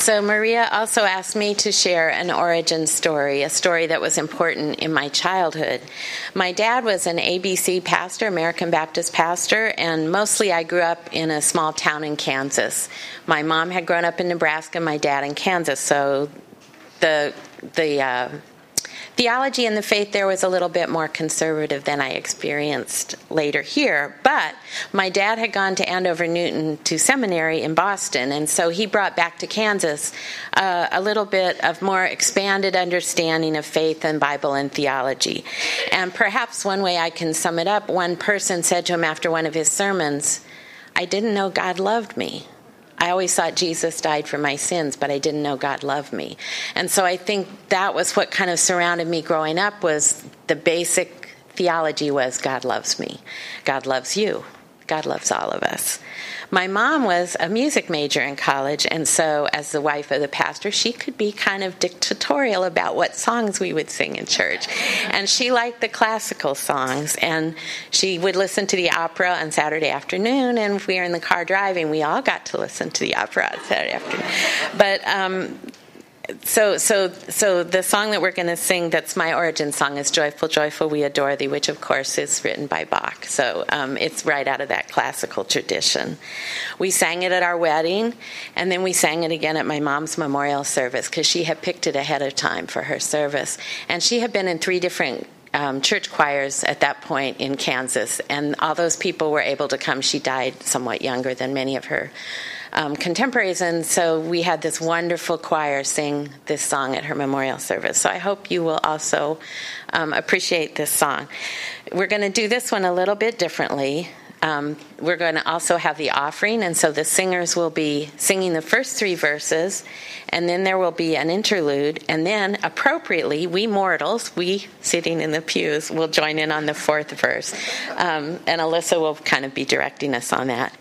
So Maria also asked me to share an origin story, a story that was important in my childhood. My dad was an ABC pastor, American Baptist pastor, and mostly I grew up in a small town in Kansas. My mom had grown up in Nebraska, my dad in Kansas, so the theology and the faith there was a little bit more conservative than I experienced later here. But my dad had gone to Andover Newton to seminary in Boston, and so he brought back to Kansas a little bit of more expanded understanding of faith and Bible and theology. And perhaps one way I can sum it up, one person said to him after one of his sermons, "I didn't know God loved me. I always thought Jesus died for my sins, but I didn't know God loved me." And so I think that was what kind of surrounded me growing up, was the basic theology was God loves me. God loves you. God loves all of us. My mom was a music major in college, and so as the wife of the pastor, she could be kind of dictatorial about what songs we would sing in church. And she liked the classical songs, and she would listen to the opera on Saturday afternoon, and if we were in the car driving, we all got to listen to the opera on Saturday afternoon. But So the song that we're going to sing, that's my origin song, is "Joyful, Joyful, We Adore Thee," which of course is written by Bach. So it's right out of that classical tradition. We sang it at our wedding, and then we sang it again at my mom's memorial service, because she had picked it ahead of time for her service. And she had been in 3 different church choirs at that point in Kansas, and all those people were able to come. She died somewhat younger than many of her contemporaries, and so we had this wonderful choir sing this song at her memorial service. So I hope you will also appreciate this song. We're going to do this one a little bit differently. We're going to also have the offering, and so the singers will be singing the first 3 verses, and then there will be an interlude, and then appropriately, we mortals, we sitting in the pews, will join in on the 4th verse. And Alyssa will kind of be directing us on that.